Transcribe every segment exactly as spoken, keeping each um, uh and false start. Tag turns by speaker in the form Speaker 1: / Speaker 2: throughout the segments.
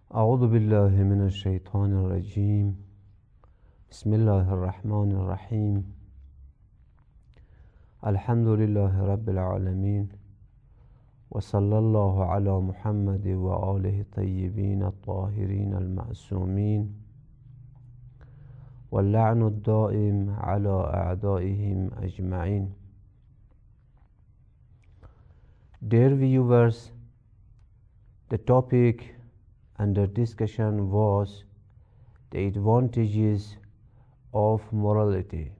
Speaker 1: أعوذ بالله من الشيطان الرجيم بسم الله الرحمن الرحيم الحمد لله رب العالمين وصلى الله على محمد وآله الطيبين الطاهرين المعصومين واللعن الدائم على أعدائهم أجمعين. Dear viewers, the topic under discussion was the advantages of morality.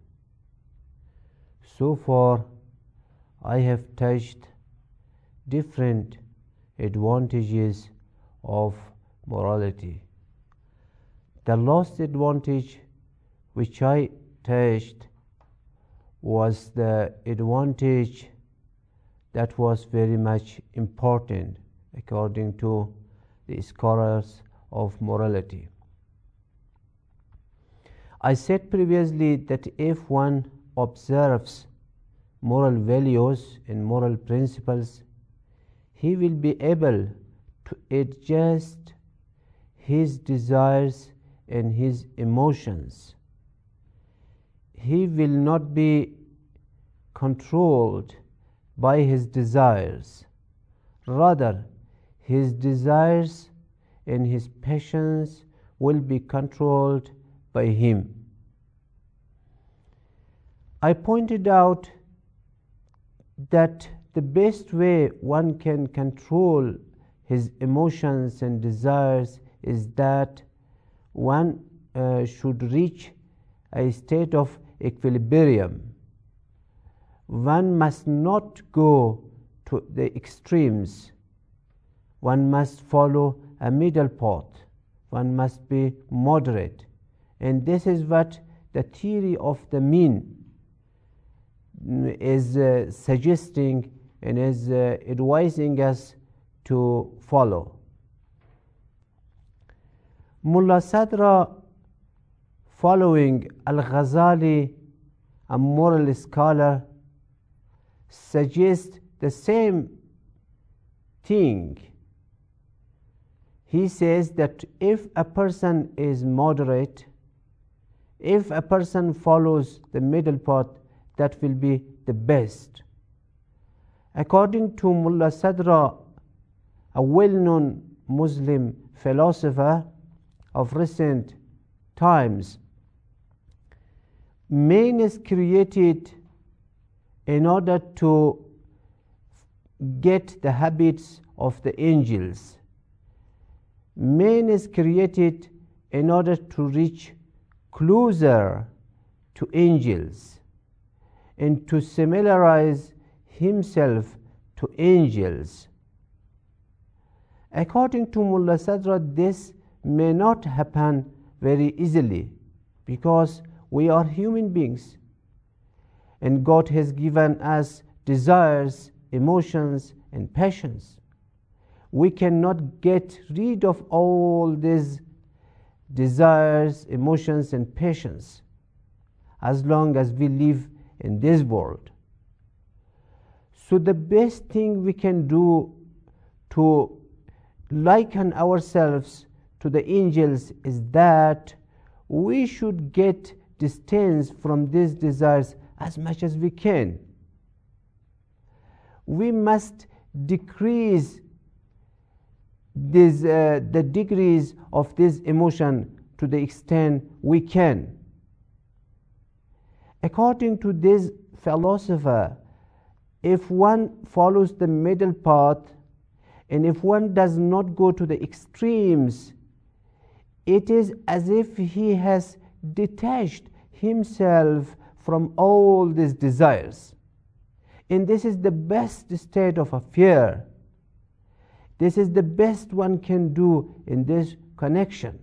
Speaker 1: So far, I have touched different advantages of morality. The last advantage which I touched was the advantage that was very much important according to the scholars of morality. I said previously that if one observes moral values and moral principles, he will be able to adjust his desires and his emotions. He will not be controlled by his desires. Rather, his desires and his passions will be controlled by him. I pointed out that the best way one can control his emotions and desires is that one uh, should reach a state of equilibrium. One must not go to the extremes. One must follow a middle path. One must be moderate. And this is what the theory of the mean is uh, suggesting and is uh, advising us to follow. Mullah Sadra, following Al-Ghazali, a moral scholar, suggests the same thing. He says that if a person is moderate, if a person follows the middle path, that will be the best. According to Mullah Sadra, a well-known Muslim philosopher of recent times, man is created in order to get the habits of the angels. Man is created in order to reach closer to angels and to similarize himself to angels. According to Mullah Sadra, this may not happen very easily because we are human beings and God has given us desires, emotions, and passions. We cannot get rid of all these desires, emotions, and passions as long as we live in this world. So the best thing we can do to liken ourselves to the angels is that we should get distance from these desires as much as we can. We must decrease This, uh, the degrees of this emotion to the extent we can. According to this philosopher, if one follows the middle path and if one does not go to the extremes, it is as if he has detached himself from all these desires. And this is the best state of affair. This is the best one can do in this connection.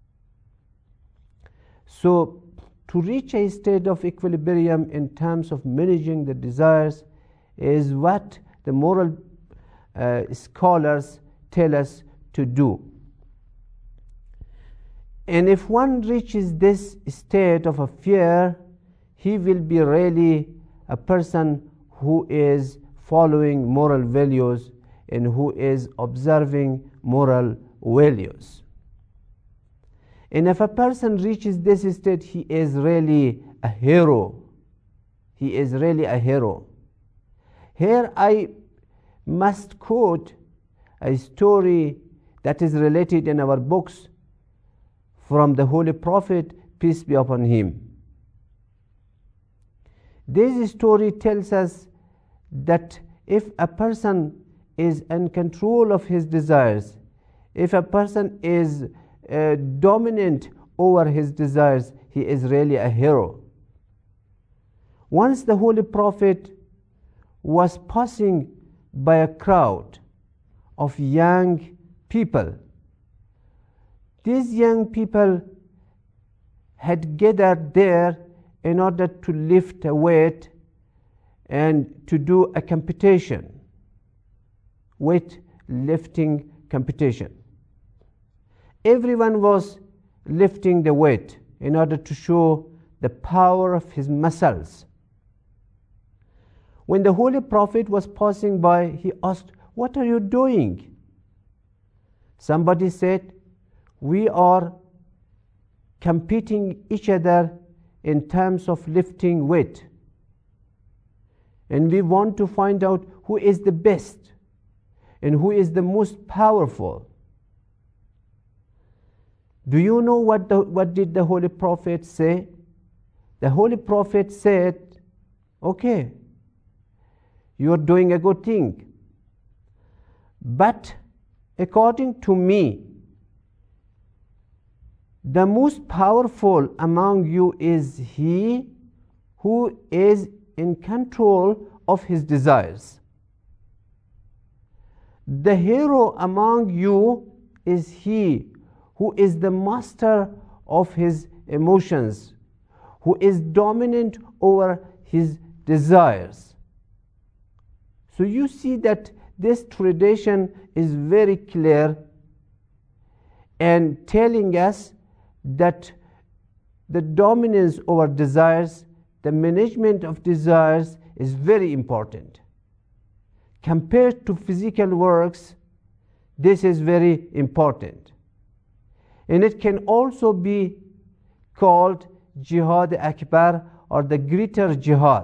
Speaker 1: So, to reach a state of equilibrium in terms of managing the desires is what the moral uh, scholars tell us to do. And if one reaches this state of affair, he will be really a person who is following moral values and who is observing moral values. And if a person reaches this state, he is really a hero. He is really a hero. Here I must quote a story that is related in our books from the Holy Prophet, peace be upon him. This story tells us that if a person is in control of his desires, if a person is uh, dominant over his desires, he is really a hero. Once the Holy Prophet was passing by a crowd of young people. These young people had gathered there in order to lift a weight and to do a competition, weight lifting competition. Everyone was lifting the weight in order to show the power of his muscles. When the Holy Prophet was passing by, he asked, "What are you doing?" Somebody said, "We are competing each other in terms of lifting weight. And we want to find out who is the best and who is the most powerful." Do you know what, the, what did the Holy Prophet say? The Holy Prophet said, "Okay, you are doing a good thing. But according to me, the most powerful among you is he who is in control of his desires. The hero among you is he who is the master of his emotions, who is dominant over his desires." So you see that this tradition is very clear and telling us that the dominance over desires, the management of desires is very important. Compared to physical works, this is very important. And it can also be called Jihad Akbar, or the greater jihad.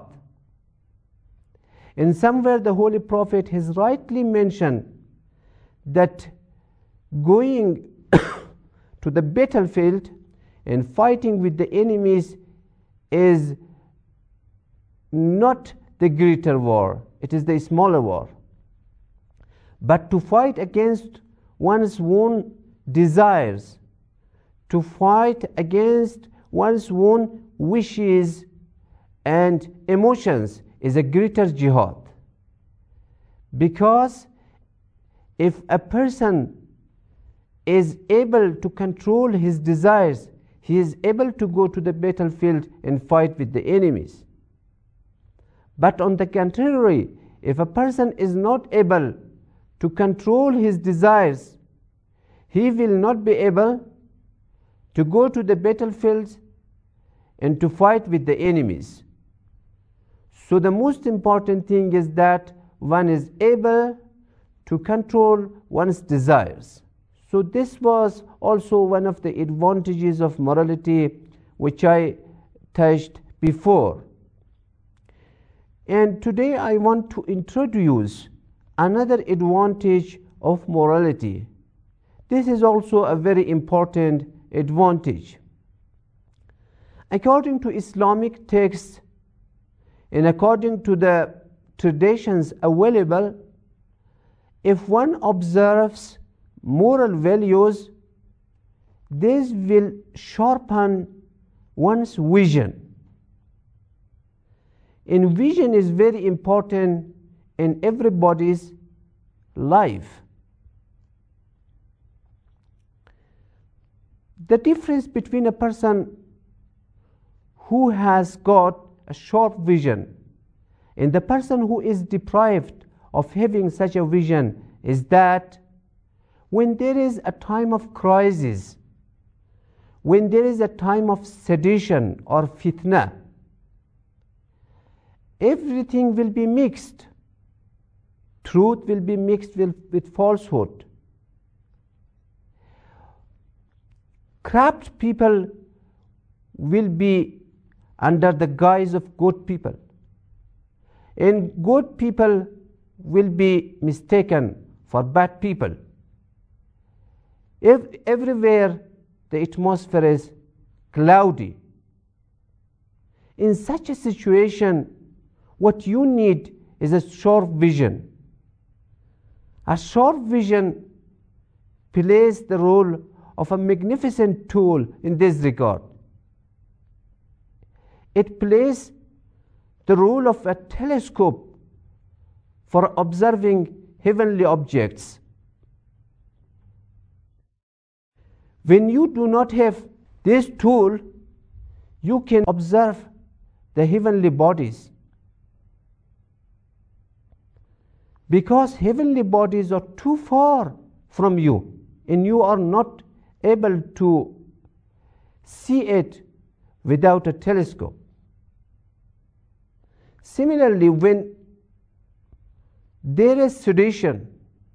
Speaker 1: And somewhere the Holy Prophet has rightly mentioned that going to the battlefield and fighting with the enemies is not the greater war, it is the smaller war. But to fight against one's own desires, to fight against one's own wishes and emotions is a greater jihad. Because if a person is able to control his desires, he is able to go to the battlefield and fight with the enemies. But on the contrary, if a person is not able to control his desires, he will not be able to go to the battlefields and to fight with the enemies. So the most important thing is that one is able to control one's desires. So this was also one of the advantages of morality which I touched before. And today I want to introduce another advantage of morality. This is also a very important advantage. According to Islamic texts and according to the traditions available, if one observes moral values, this will sharpen one's vision. And vision is very important in everybody's life. The difference between a person who has got a sharp vision and the person who is deprived of having such a vision is that when there is a time of crisis, when there is a time of sedition or fitna, everything will be mixed. Truth will be mixed with, with falsehood. corrupt people will be under the guise of good people, and good people will be mistaken for bad people. If everywhere the atmosphere is cloudy, in such a situation, what you need is a sharp vision. A sharp vision plays the role of a magnificent tool in this regard. It plays the role of a telescope for observing heavenly objects. When you do not have this tool, you can observe the heavenly bodies, because heavenly bodies are too far from you and you are not able to see it without a telescope. Similarly, when there is sedition,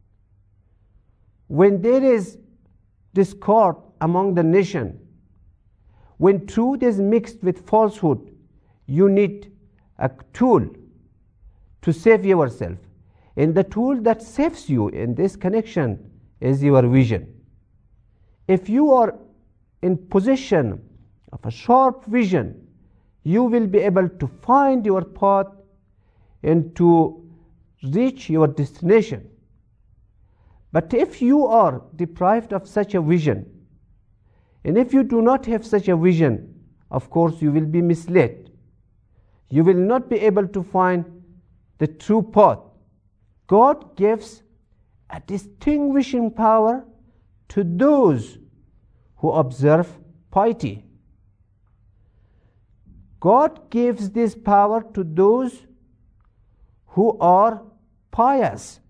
Speaker 1: when there is discord among the nation, when truth is mixed with falsehood, you need a tool to save yourself. And the tool that saves you in this connection is your vision. If you are in possession of a sharp vision, you will be able to find your path and to reach your destination. But if you are deprived of such a vision, and if you do not have such a vision, of course you will be misled. You will not be able to find the true path. God gives a distinguishing power to those who observe piety. God gives this power to those who are pious.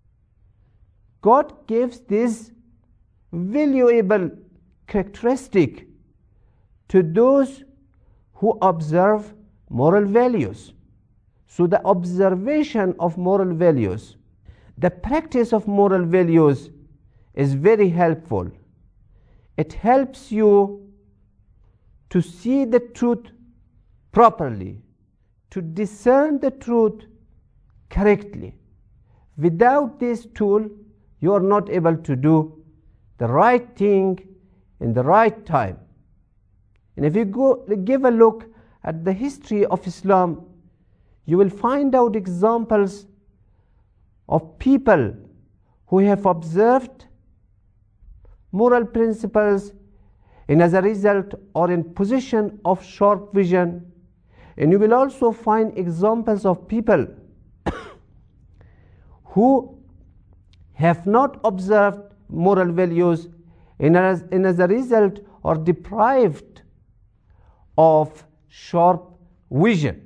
Speaker 1: God gives this valuable characteristic to those who observe moral values. So the observation of moral values, the practice of moral values is very helpful. It helps you to see the truth properly, to discern the truth correctly. Without this tool, you are not able to do the right thing in the right time. And if you go give a look at the history of Islam, you will find out examples of people who have observed moral principles and as a result are in possession of sharp vision. And you will also find examples of people who have not observed moral values and as, and as a result are deprived of sharp vision.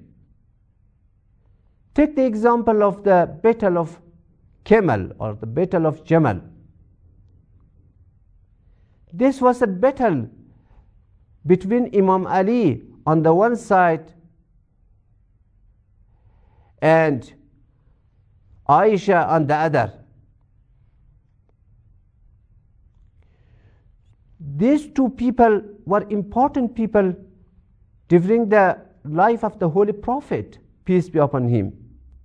Speaker 1: Take the example of the Battle of Camel or the Battle of Jamal. This was a battle between Imam Ali on the one side and Aisha on the other. These two people were important people during the life of the Holy Prophet, peace be upon him.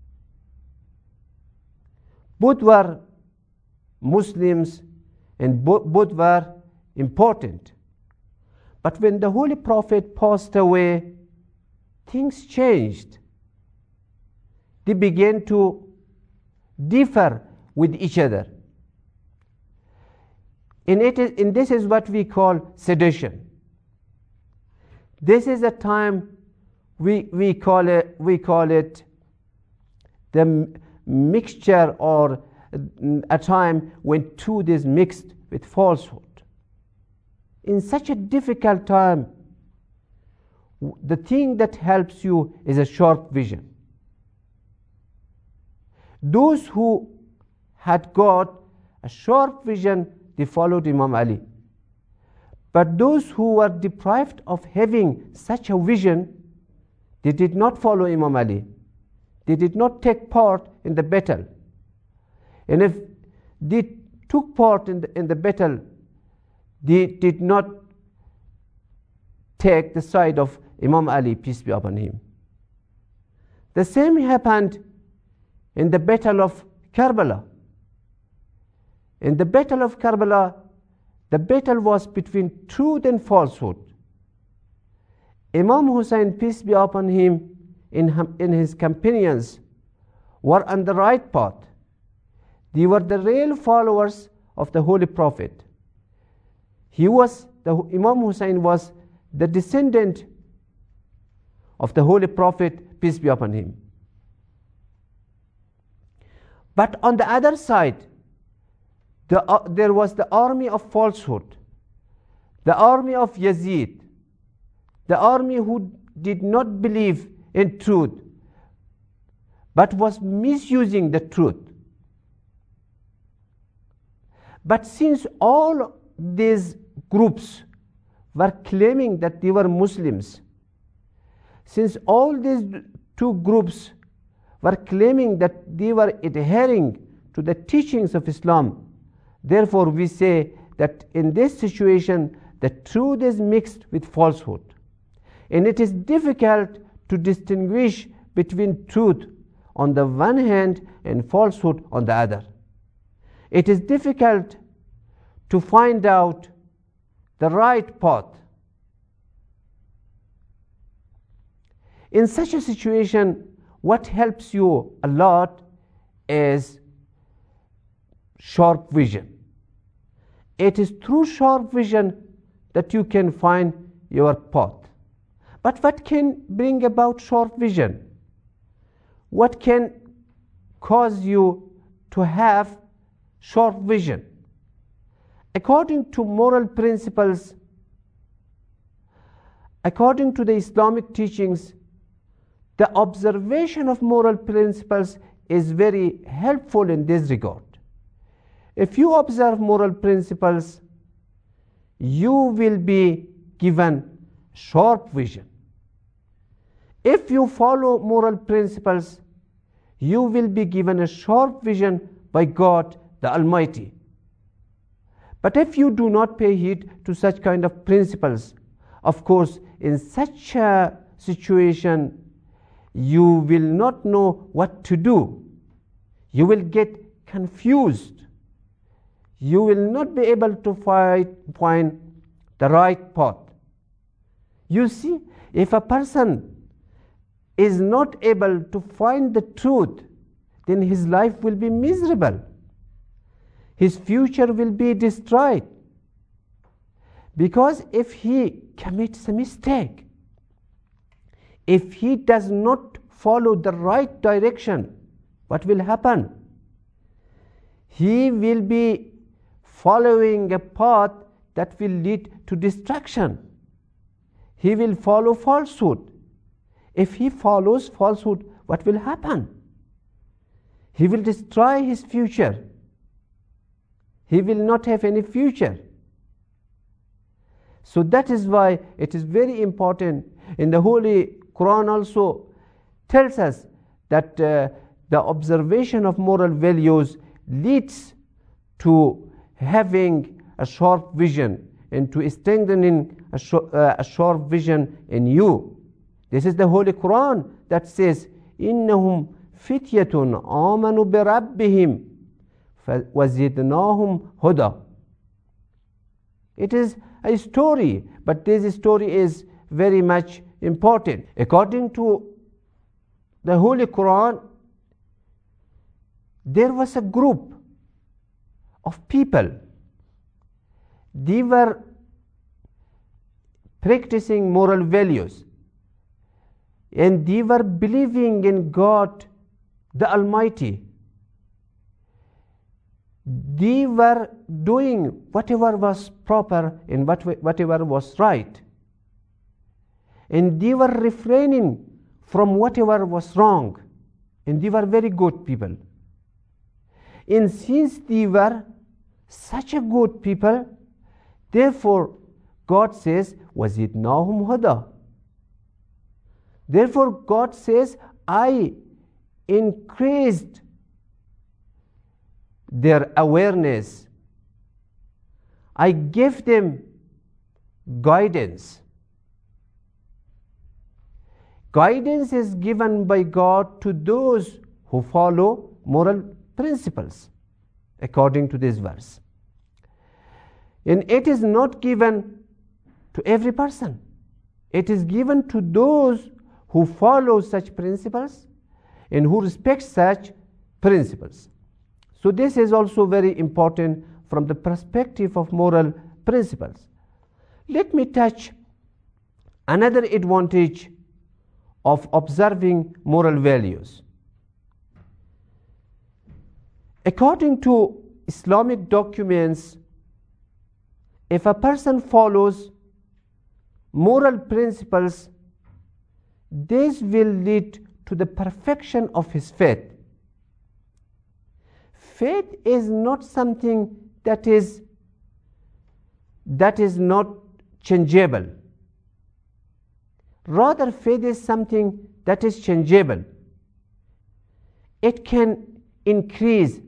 Speaker 1: Both were Muslims and bo- both were important. But when the Holy Prophet passed away, things changed. They began to differ with each other. And, it is, and this is what we call sedition. This is a time we, we, call, it, we call it the m- mixture or a time when truth is mixed with falsehood. In such a difficult time, the thing that helps you is a sharp vision. Those who had got a sharp vision, they followed Imam Ali. But those who were deprived of having such a vision, they did not follow Imam Ali. They did not take part in the battle. And if they took part in the, in the battle, they did not take the side of Imam Ali, peace be upon him. The same happened in the Battle of Karbala. In the Battle of Karbala, the battle was between truth and falsehood. Imam Hussein, peace be upon him, in, in his companions were on the right path. They were the real followers of the Holy Prophet. He was, the Imam Hussein was the descendant of the Holy Prophet, peace be upon him. But on the other side, the, uh, there was the army of falsehood, the army of Yazid, the army who did not believe in truth, but was misusing the truth. But since all these groups were claiming that they were Muslims, since all these two groups were claiming that they were adhering to the teachings of Islam, therefore we say that in this situation the truth is mixed with falsehood, and it is difficult to distinguish between truth on the one hand and falsehood on the other. It is difficult to find out the right path. In such a situation, what helps you a lot is sharp vision. It is through sharp vision that you can find your path. But what can bring about sharp vision? What can cause you to have sharp vision? According to moral principles, according to the Islamic teachings, the observation of moral principles is very helpful in this regard. If you observe moral principles, you will be given sharp vision. If you follow moral principles, you will be given a sharp vision by God the Almighty. But if you do not pay heed to such kind of principles, of course, in such a situation, you will not know what to do. You will get confused. You will not be able to find, find the right path. You see, if a person is not able to find the truth, then his life will be miserable. His future will be destroyed. Because if he commits a mistake, if he does not follow the right direction, what will happen? He will be following a path that will lead to destruction. He will follow falsehood. If he follows falsehood, what will happen? He will destroy his future. He will not have any future. So that is why it is very important. In the Holy Quran also tells us that uh, the observation of moral values leads to having a sharp vision and to strengthening a, sh- uh, a sharp vision in you. This is the Holy Quran that says, إِنَّهُمْ فِتْيَةٌ آمَنُوا بِرَبِّهِمْ وَزِدْنَاهُمْ هُدًى. It is a story, but this story is very much important. According to the Holy Quran, there was a group of people. They were practicing moral values, and they were believing in God the Almighty. They were doing whatever was proper and whatever was right, and they were refraining from whatever was wrong, and they were very good people. And since they were such a good people, therefore God says, وَزِدْنَاهُمْ هُدًى. Therefore God says, I increased their awareness. I gave them guidance. Guidance is given by God to those who follow moral principles, according to this verse. And it is not given to every person. It is given to those who follow such principles and who respect such principles. So this is also very important from the perspective of moral principles. Let me touch another advantage of observing moral values. According to Islamic documents, if a person follows moral principles, this will lead to the perfection of his faith. Faith is not something that is that is not changeable. Rather, faith is something that is changeable. It can increase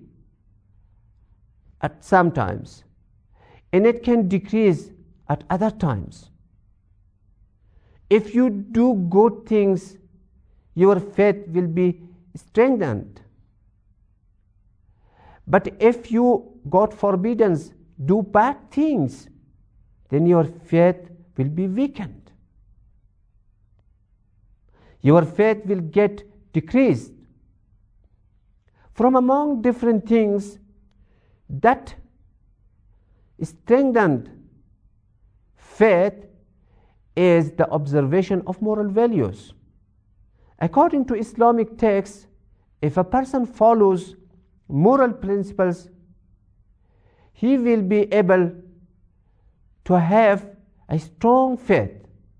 Speaker 1: at some times, and it can decrease at other times. If you do good things, your faith will be strengthened. But if you, God forbid, do bad things, then your faith will be weakened. Your faith will get decreased. From among different things that strengthened faith is the observation of moral values. According to Islamic texts, if a person follows moral principles, he will be able to have a strong faith,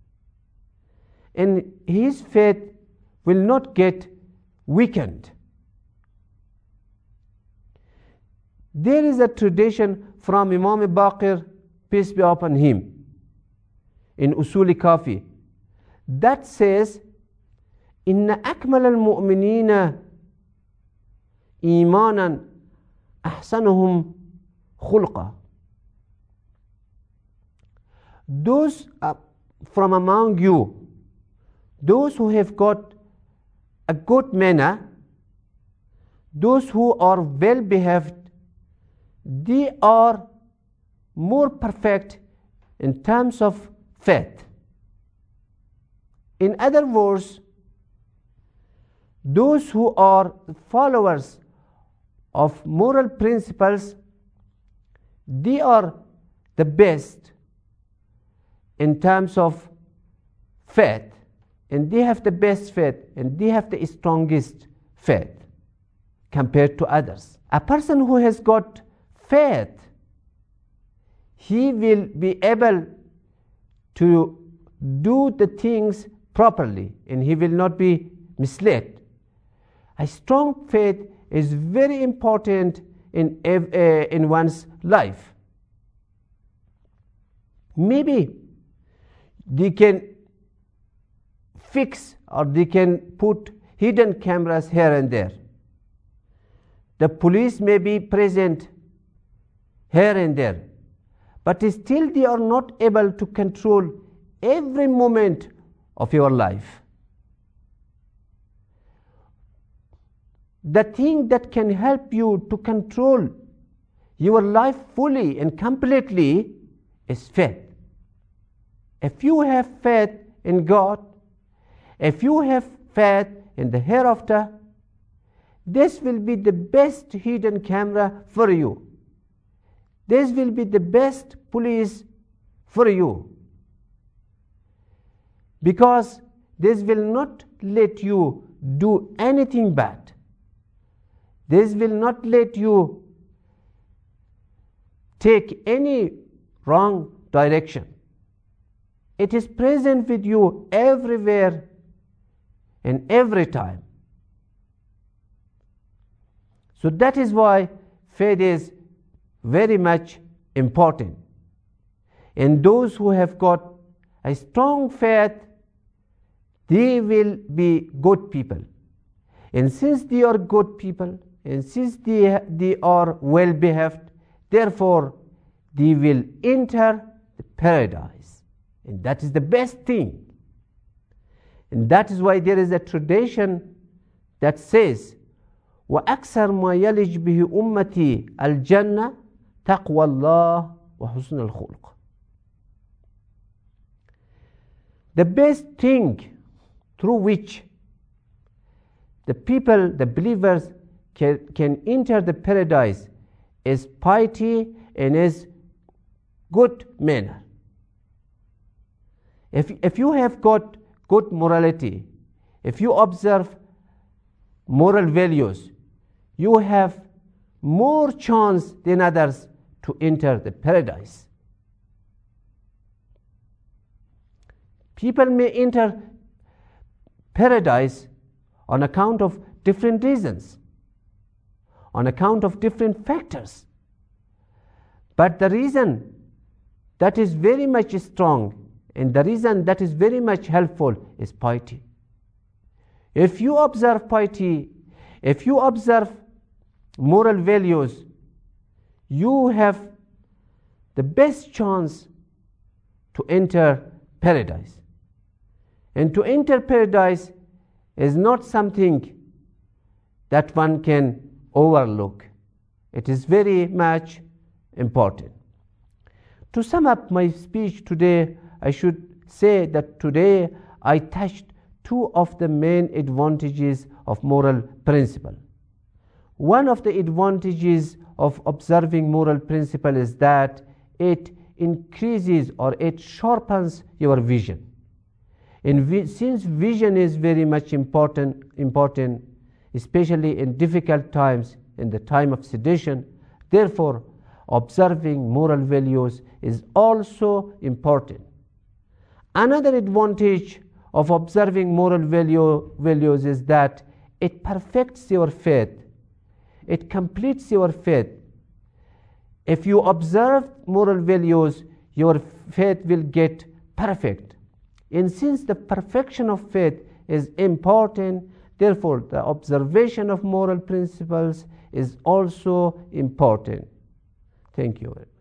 Speaker 1: and his faith will not get weakened. There is a tradition from Imam Baqir, peace be upon him, in Usul Kafi, that says, إن أكمل المؤمنين إيمانا أحسنهم خلقا. Those uh, from among you, those who have got a good manner, those who are well behaved, they are more perfect in terms of faith. In other words, those who are followers of moral principles, they are the best in terms of faith, and they have the best faith, and they have the strongest faith compared to others. A person who has got faith, he will be able to do the things properly, and he will not be misled. A strong faith is very important in, uh, in one's life. Maybe they can fix or they can put hidden cameras here and there. The police may be present here and there, but still they are not able to control every moment of your life. The thing that can help you to control your life fully and completely is faith. If you have faith in God, if you have faith in the hereafter, this will be the best hidden camera for you. This will be the best police for you, because this will not let you do anything bad. This will not let you take any wrong direction. It is present with you everywhere and every time. So that is why faith is very much important. And those who have got a strong faith, they will be good people. And since they are good people, and since they, they are well behaved, therefore they will enter the paradise. And that is the best thing. And that is why there is a tradition that says, وأكثر ما يلج به أمتي الجنة تقوى الله وحسن الخلق. The best thing through which the people, the believers, can, can enter the paradise is piety and is good manner. If, if you have got good morality, if you observe moral values, you have more chance than others to enter the paradise. People may enter paradise on account of different reasons, on account of different factors. But the reason that is very much strong and the reason that is very much helpful is piety. If you observe piety, if you observe moral values, you have the best chance to enter paradise. And to enter paradise is not something that one can overlook. It is very much important. To sum up my speech today, I should say that today I touched two of the main advantages of moral principle. One of the advantages of observing moral principle is that it increases or it sharpens your vision. And vi- since vision is very much important, important, especially in difficult times, in the time of sedition, therefore observing moral values is also important. Another advantage of observing moral value, values is that it perfects your faith. It completes your faith. If you observe moral values, your faith will get perfect. And since the perfection of faith is important, therefore the observation of moral principles is also important. Thank you.